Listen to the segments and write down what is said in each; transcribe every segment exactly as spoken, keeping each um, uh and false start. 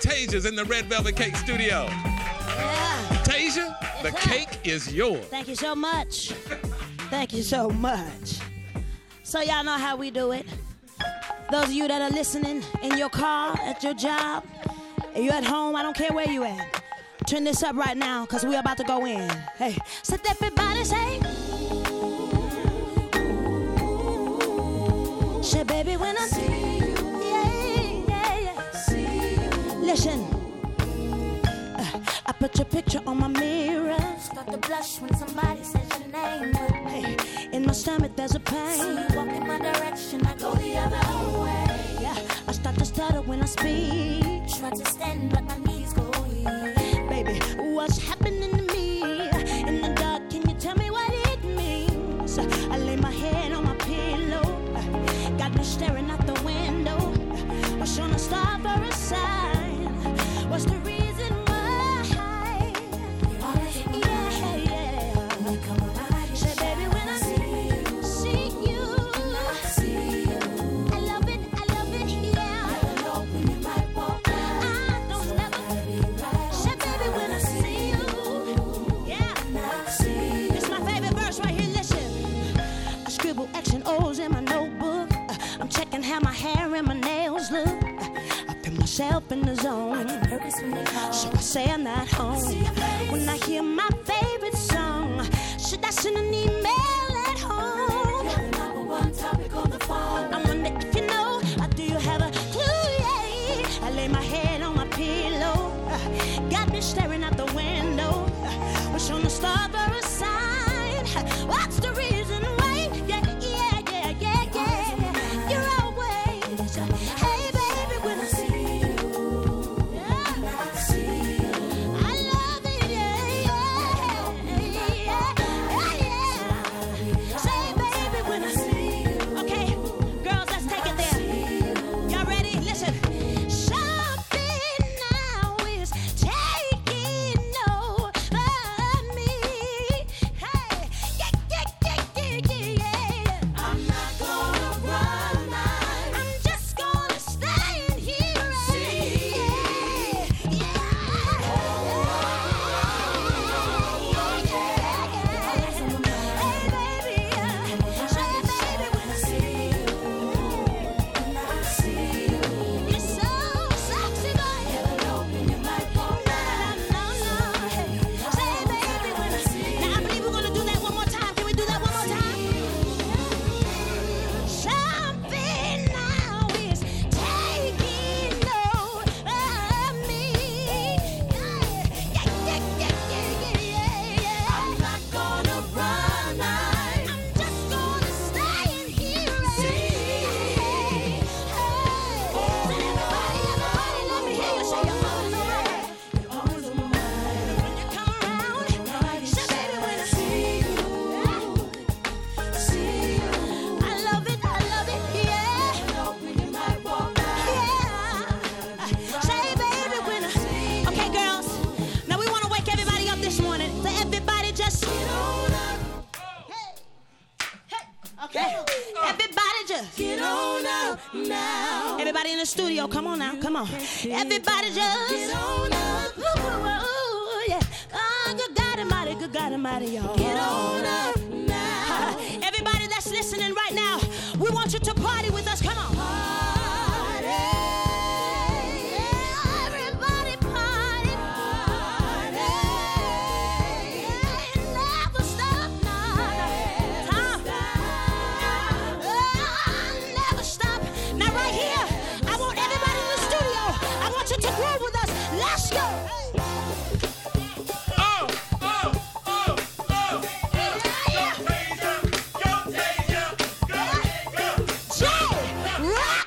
Tasia's in the Red Velvet Cake studio. Yeah. Tasia, the cake is yours. Thank you so much. Thank you so much. So y'all know how we do it. Those of you that are listening in your car, at your job, you at home, I don't care where you at. Turn this up right now, because we're about to go in. Hey, so everybody say, say, baby, when I see you, yeah, yeah, yeah. See you. Listen, uh, I put your picture on my mirror. Start to blush when somebody says your name. Hey, in my stomach there's a pain. See you walk in my direction, I go the other way. Yeah, I start to stutter when I speak. Try to stand, but my knees go weak. Baby, what's happening to me? In the dark, can you tell me what it means? I lay my head on my pillow, got me staring out the window. What's on the star for a sign? What's the reason why? Yeah, yeah. Say, baby, when I see you, see you, see you. I love it, I love it, yeah. Never know when you might walk out. I don't never. Say, baby, when I see you, yeah. It's my favorite verse right here. Listen, I scribble X and O's in my notebook. Uh, I'm checking how my hair and my nails look. Uh, I put myself in the zone, so I say I'm not home. When I hear my favorite song, should I send an email at home? You're the number one topic on the phone. I wonder if you know, or do you have a clue? Yeah. I lay my head on my pillow, uh, got me staring out the window. Uh, wish on the star for a sign. What's the reason why? Yeah, yeah, yeah, yeah, yeah. You're always, hey baby, when I see you, yeah. I see you. I love it, yeah, yeah, yeah, yeah. Say, baby, when I see you. Okay, girls, let's take it there. Y'all ready? Listen. Something now is taking over me. Hey, yeah, yeah, yeah, yeah, yeah. I'm not gonna run mine. I'm just gonna stay in here and see. Yeah, hey baby, say baby when I see you, When I see you. you're so sexy, boy. Never know when you might walk out. No, no, no, hey, say baby when I see you. Now I believe we're gonna do that one more time. Can we do that one more time? Something now is taking over me. Yeah, yeah, yeah, yeah, yeah, yeah. I'm not gonna run mine. I'm just gonna stay in here and see. Hey, so everybody, everybody, let me hear you say you're always on my mind. You're always on my mind. When you come around, say baby when I see you. See you. I love it, I love it, yeah. Never know when you might walk out. Yeah. Say baby when I. Okay, girls. Now we want to wake everybody up this morning. So everybody just get on up. Hey. Hey. Okay. Everybody just Get on up now. Everybody in the studio, come on now, come on. Everybody just Get on up. Ooh, ooh, ooh, yeah. Oh, good God Almighty, good God Almighty, y'all. Get on up now. Everybody that's listening right now, we want you to party with us. Come on. Party. Yeah, everybody party. Party. Yeah, never stop, no. Tom. Oh, never stop. Now right here, I want everybody in the studio, I want you to groove with us. Let's go. Oh, oh, oh, oh. Yeah, yeah. Go, Tasia. Go, Tasia. Go, Jay, rock.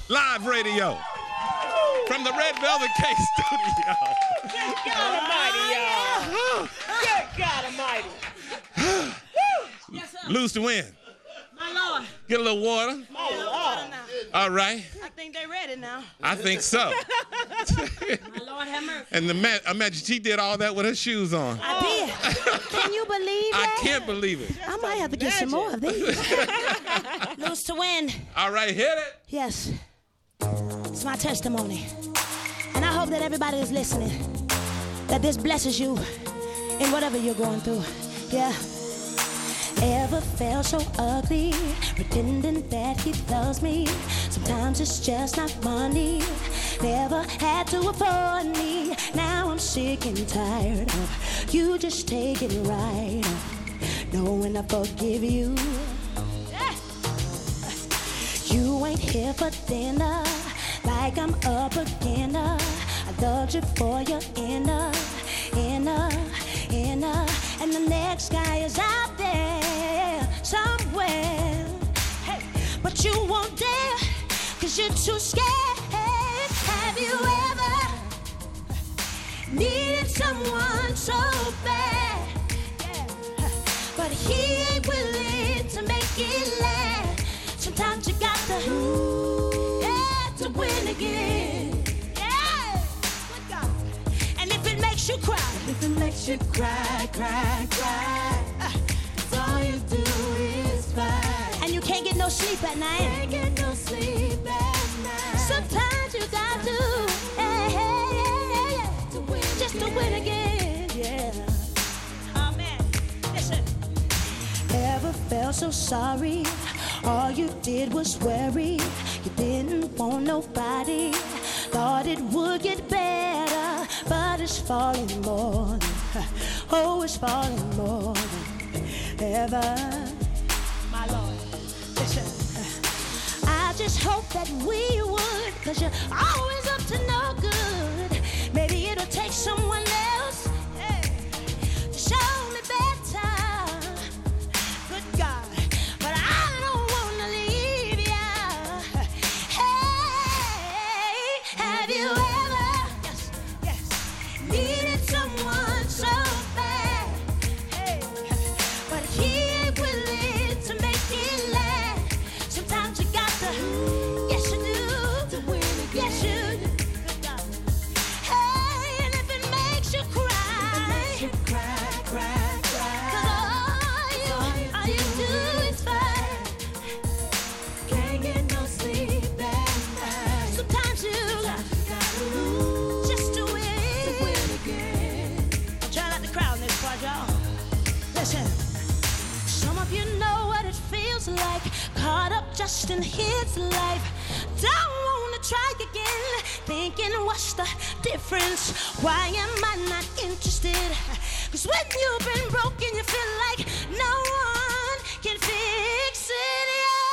Live radio from the Red Velvet Cake Studio. Good God Almighty, y'all. Good God Almighty. Yes, sir. Lose to win. My Lord. Get a little water. Oh, Lord. All right. I think they're ready now. I think so. My Lord have mercy. And the man, I imagine she did all that with her shoes on. I did. Can you believe I that? can't believe it. I might have to get some more of these. Lose to win. All right, hit it. Yes. It's my testimony. And I hope that everybody is listening, that this blesses you in whatever you're going through. Yeah. Ever felt so ugly, pretending that he loves me? Sometimes it's just not money. Never had to afford me. Now I'm sick and tired of you just taking right off, knowing I forgive you. You ain't here for dinner, like I'm up again. I loved you for your inner, inner, inner. And the next guy is out there somewhere. Hey, but you won't dare, cause you're too scared. Have you ever needed someone so bad? Yeah. But he ain't willing to make it last. Sometimes you got to, yeah, to win again. Yeah. And if it makes you cry, If it makes you cry, cry, cry, uh, all you do is fight. and you can't get no sleep at night, Can't get no sleep at night. sometimes you got to, hey, hey, hey, hey, hey, To win just to win again. Yeah. Amen. Listen. Ever felt so sorry? All you did was worry. You didn't want nobody. Thought it would get better, but it's falling more than, oh, it's falling more than ever. My Lord, listen. I just hope that we would, cause you're always up to no good. Maybe it'll take someone else, hey, to show me better. Good God, but I don't wanna leave ya. Hey, have you ever, yes, yes, needed someone so bad? Hey, but he ain't willing to make it last. Sometimes you got to, yes you do, To win again. yes you do. Good God. Hey, and if it makes you cry, Makes you cry, cry, cry. 'cause all you, all you do is fight. Can't get no sleep at night. Sometimes you Gotta lose just to to win. win again. Try not to cry on this part, y'all. Listen. Some of you know what it feels like, caught up just in his life. Don't wanna try again, thinking what's the difference? Why am I not interested? Cause when you've been broken, you feel like no one can fix it.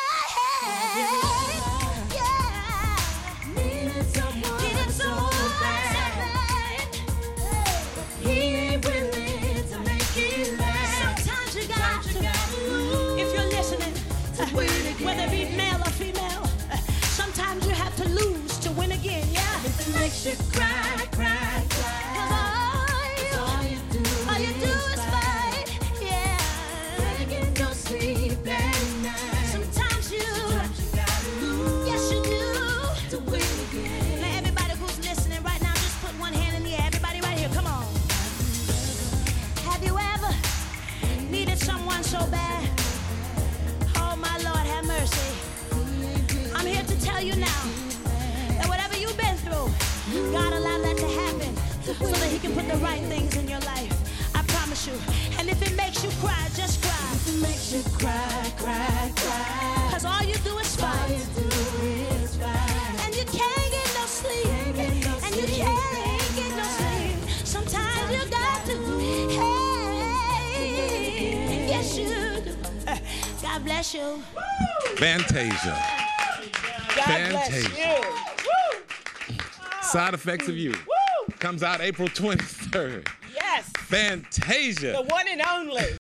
Yeah, yeah. Needed someone Needed so someone bad. so bad. He ain't willing to make it last. Sometimes you got to, if you're listening, To win again. whether it be male or female, uh, sometimes you have to lose to win again, yeah. If it makes you cry, cry, cry. 'Cause all you, All you do all you do is is fight. fight, yeah. Can't get no sleep at night. Sometimes you, Sometimes you gotta lose yes you do. to win again. Now everybody who's listening right now, just put one hand in the air. Everybody right here, come on. Have you ever needed someone so bad? Oh my Lord, have mercy. I'm here to tell you now that whatever you've been through, God allowed that to happen so that he can put the right things in your life. I promise you. And if it makes you cry, just cry. If it makes you cry, cry, cry. Cause all you do is All fight. you do is fight. And you can't get no sleep. Can't get no And you sleep can't at get no night. sleep. Sometimes you got to. Hey, yes you do. God bless you. Fantasia. God bless Fantasia. you. Woo! Side Effects of You. Woo! Comes out April twenty-third. Yes. Fantasia. The one and only.